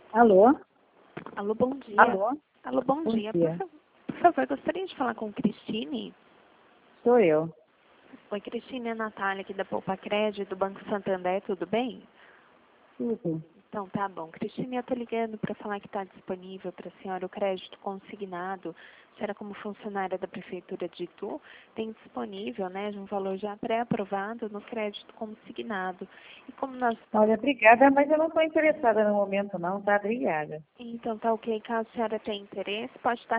Alô? Alô, bom dia. Alô? Alô, bom Bom dia. dia. Por favor, gostaria de falar com Cristine. Sou eu. Oi, Cristine, é a Natália aqui da Poupa Crédito, do Banco Santander, tudo bem? Tudo. Então, tá bom. Cristine, eu tô ligando para falar que está disponível para a senhora o crédito consignado. A senhora, como funcionária da Prefeitura de Itu, tem disponível, né, de um valor já pré-aprovado no crédito consignado. E como nós estamos... Olha, obrigada, mas eu não estou interessada no momento não, tá? Obrigada. Então, tá ok. Caso a senhora tenha interesse, pode estar